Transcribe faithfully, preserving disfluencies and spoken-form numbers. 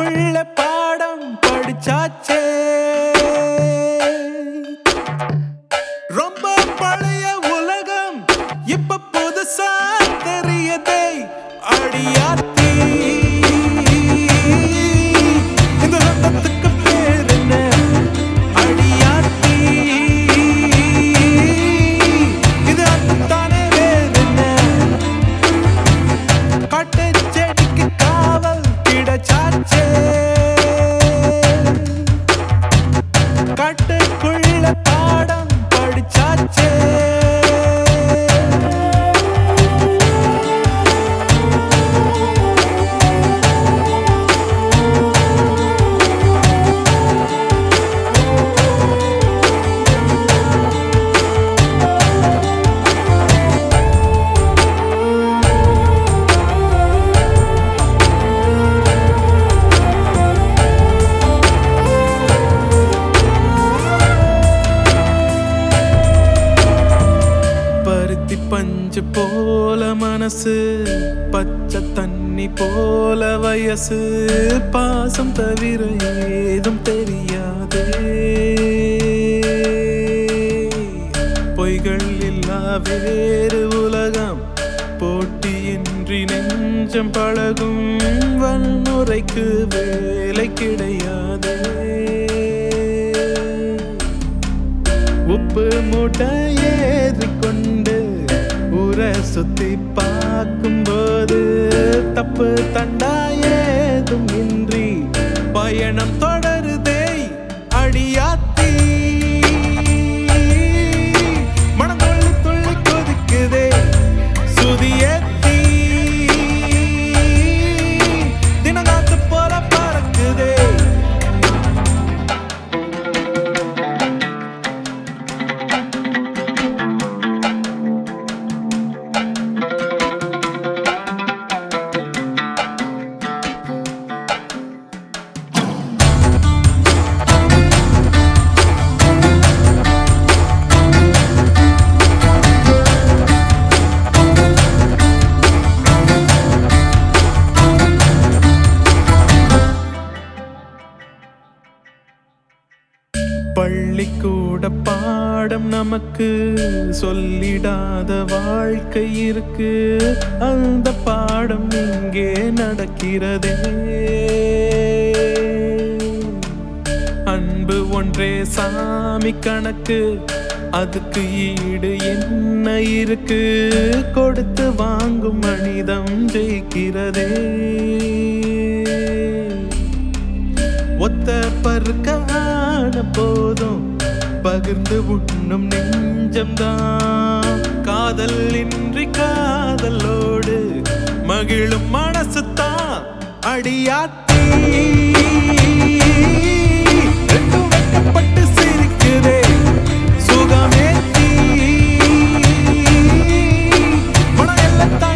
காட்டுக்குள்ள பாடம் படிச்சாச்சே ரொம்ப பழைய உலகம் இப்ப புதுசா தெரியதே அடியாத்தி இந்த ரத்தத்துக்கு பேர் என்ன அடியாத்தி இது அத்தானே வேற என்ன காட்டு செடிக்கு காவல் கிடைச்சாச்சே காட்டுக்குள்ள பாடம் படிச்சாச்சே பருத்தி பஞ்சு போல மனசு பச்சை தண்ணி போல வயசு பாசம் தவிர ஏதும் தெரியாதே பொய்கள் இல்லா வேறு உலகம் போட்டியின்றி நெஞ்சம் பழகும் வன்முறைக்கு வேலை கிடையாதே உப்பு மூட்டை ஏறிக்கொண்டு ஊரை சுத்தி பார்க்கும்போது தப்பு தண்டா ஏதும் இன்றி பயணம் தொடருதே அடியாத்தி மனம் துள்ளி துள்ளி கொதிக்குதே சுதியேத்தி தினங்காத்து போல பறக்குதே பள்ளிக்கூட பாடம் நமக்கு சொல்லிடாத வாழ்க்கை இருக்கு அந்த பாடம் இங்கே நடக்கிறதே அன்பு ஒன்றே சாமி கணக்கு அதுக்கு ஈடு என்ன இருக்கு கொடுத்து வாங்கும் மனிதம் ஜெயிக்கிறதே ஒத்த பருக்கான போதும் பகிர்ந்து உண்ணும் நெஞ்சம்தான் காதல் இன்றி காதலோடு மகிழும் மனசுதான் அடியாத்தி ரெண்டும் வெட்டப்பட்டு சிரிக்குதே சுகமேத்தி மனம் எல்லாம்